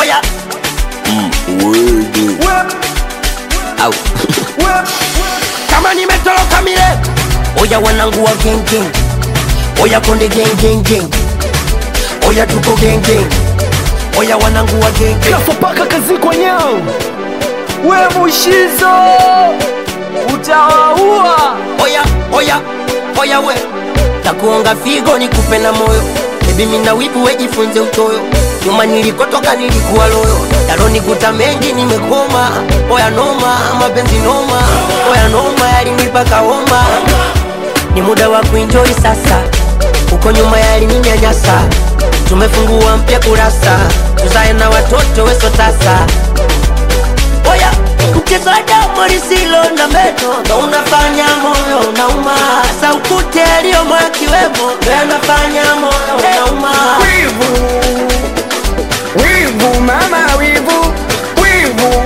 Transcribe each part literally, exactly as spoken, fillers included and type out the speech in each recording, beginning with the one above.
Oya Mm, word. Au kama nimetoroka mile. Oya wanangu wa gang gang. Oya konde gang gang gang. Oya tuko gang gang. Oya wanangu wa gang gang. Kafa paka kazi kwa nyao. We Mushizo utawaua. Oya, oya, oya we takuonga figo nikupe na moyo. Baby mina wipu we jifunze utoyo. Nyuma nilikotoka nilikuwa loyo. Daloni kuta mengi nimekoma. Oya noma, mapenzi noma. Oya noma yalinipa kahoma. Ni muda wa kuenjoy sasa. Uko nyuma yalininyanyasa. Tumefungua mpya kurasa. Tuzae na watoto weso tasa. Oya mchezo wa damu lisilo na meno ndo unafanya moyo unauma. Sa ukute alio mwakiwemo ndo yanafanya moyo unauma. Wivu, wivu mama wivu, wivu,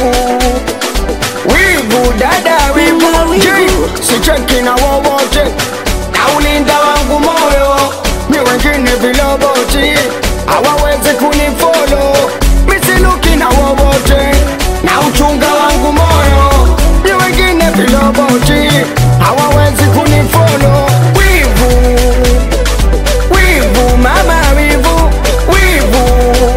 wivu dada wivu, wivu. Sicheki na wowote, na ulinda wangu moyo. Ni wengine viloboti, hawawezi kunifollow. Misiluki na wowote, na uchunga wangu moyo. Ni wengine viloboti, hawawezi kunifollow. Wivu, wivu mama wivu, wivu,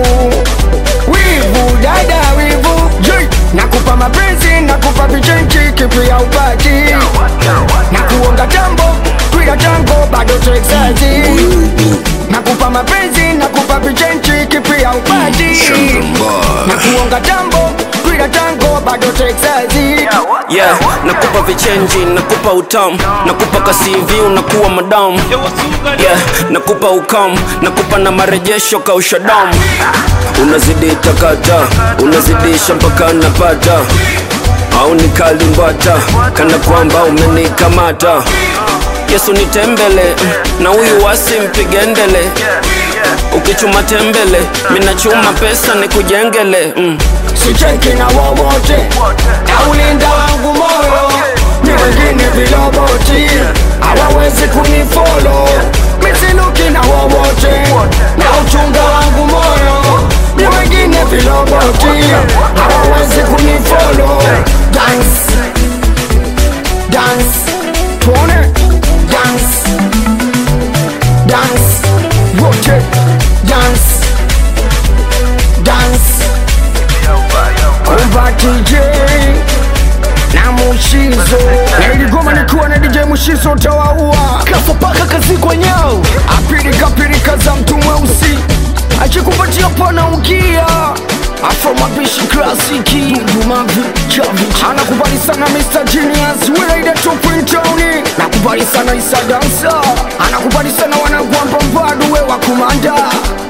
wivu dada wivu. Nakupa mapenzi, nakupa vichenchi, kipi ya upati. Nakuonga jambo, kwila jango, bado texazi. Nakupa mapenzi, nakupa vichenchi, kipi ya upati. Nakuonga jambo, kwila jango, bado texazi. Yeah, nakupa vichenji, nakupa utamu, nakupa kasivi, unakuwa madamu. Yeah, nakupa ukamu, nakupa na marejesho kausha damu. Unazidi takata, unazidisha mpaka napata. Au nikalimbata, kana kwamba umenikamata. Yesu nitembele, na huyu wasi mpigendele. Ukichuma tembele, mina chuma pesa ni kujengele. mm. Sicheki na wowote, na ulinda wangu moyo. Ni wengine viloboti, hawawezi kunifollow. Misiluki na wowote, na uchunga wangu moyo. Ni wengine viloboti, hawawezi kunifollow. Dance, dance, tuone. Dance, dance, wote. Dance, dance. Kumba D J na Mushizo. Na iligoma nikuwa na D J Mushizo utawaua. Kafa paka kazi kwa nyao. Apirika pirika za mtu mweusi, achikupatia pana ukia. Afro mabishi klasiki, Dundu mavi, chavi. Anakubali sana Mister Genius, Willa top in town. Nakubali sana Isa Dancer. Anakubali sana wanangu wa Mbambadu we wa kumanda.